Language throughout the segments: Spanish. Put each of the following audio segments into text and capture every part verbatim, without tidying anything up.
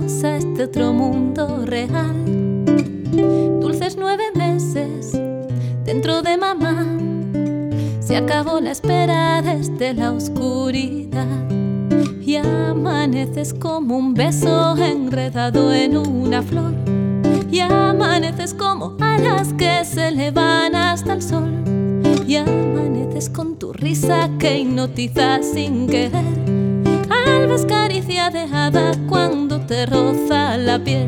bienvenidos a este otro mundo real. Dulces nueve meses dentro de mamá, se acabó la espera desde la oscuridad y amaneces como un beso enredado en una flor, y amaneces como alas que se elevan hasta el sol, y amaneces con tu risa que hipnotiza sin querer. Alba caricia de hada cuando te roza la piel.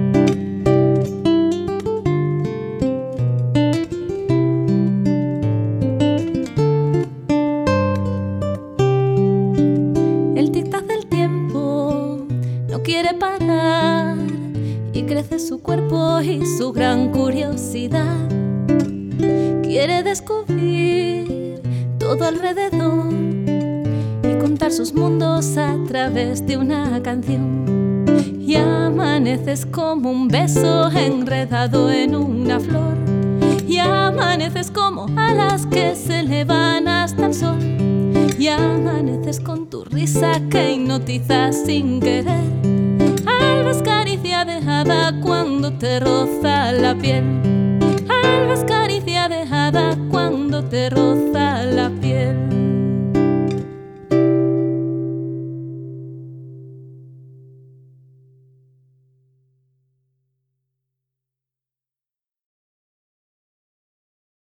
El tic-tac del tiempo no quiere parar y crece su cuerpo y su gran curiosidad. Quiere descubrir todo alrededor y contar sus mundos a través de una canción. Y amaneces como un beso enredado en una flor, y amaneces como alas que se elevan hasta el sol, y amaneces con tu risa que hipnotiza sin querer. Alba es caricia de hada cuando te roza la piel. Alba es caricia de hada cuando te roza la piel.